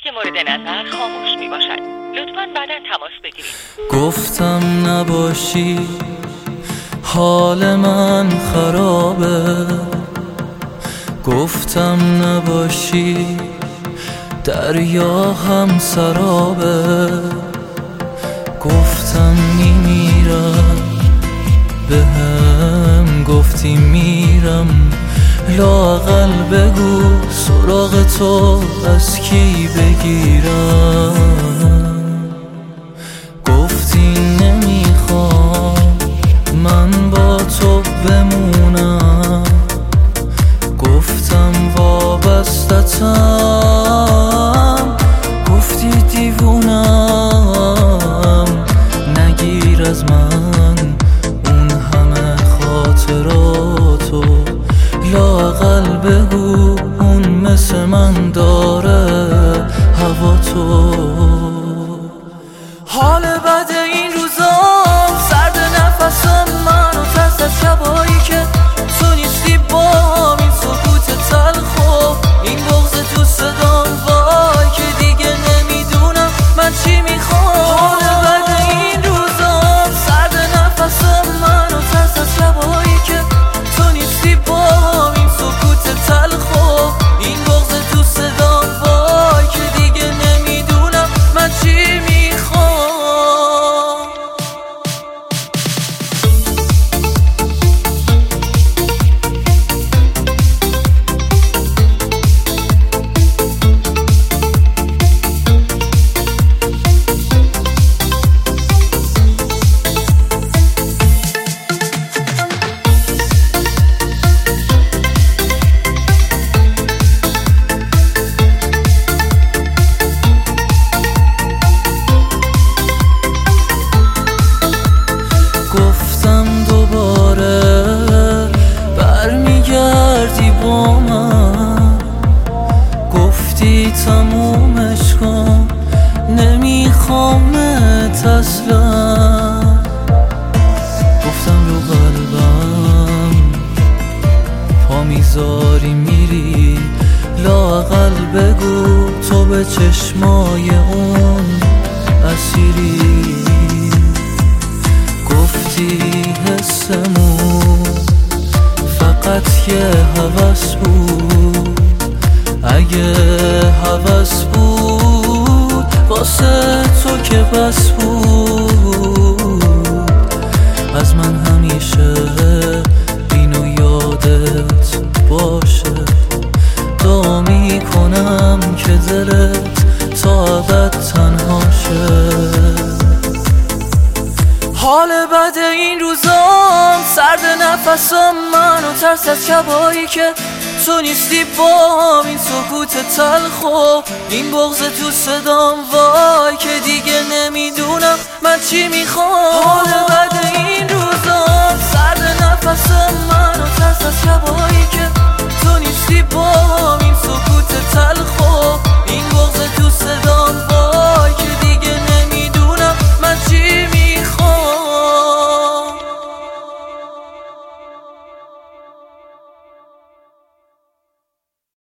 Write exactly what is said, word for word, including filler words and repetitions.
که مورد نظر خاموش می باشد. لطفاً بعدا تماس بگیرید. گفتم نباشی حال من خرابه، گفتم نباشی دریا هم سرابه، گفتم میمیرم بهم گفتی میرم، لااقل بگو سراغ تو از کی بگیرم. گفتی نمیخوام من با تو بمونم، گفتم وابستتم، گفتی دیوونم، نگیر از من اون همه خاطراتو، لااقل بگو اون مثل من داره هوا تو. حال بد این روزام سرد نفسم من و ترس از شبایی که تو نیستی بام، این سکوت تلخ و این بغض تو صدام، وای که دیگه نمیدونم من چی میخوام. حال بد این روزام سرد نفسم من و ترس از شبایی که تو نیستی بام، این سکوت تلخ و این بغض تو صدام، وای که دیگه نمیدونم من چی میخوام. گفتی تمومش کن نمیخوامت اصلا، گفتم رو قلبم پا میذاری میری، لااقل بگو تو به چشمای اون اسیری. گفتی حسمون فقط یه هوس بود، اگه هوس بود واسه تو که بس بود، از من همیشه اینو یادت باشه، دعا میکنم که دلت تا ابد تنها شه. حال بد این روزام سرد نفسم من و ترس از شبایی که تو نیستی بام، این سکوت تلخ و این بغض تو صدام، وای که دیگه نمیدونم من چی میخوام. حال بد این روزام سرد نفسم من و ترس از شبایی که تو نیستی بام،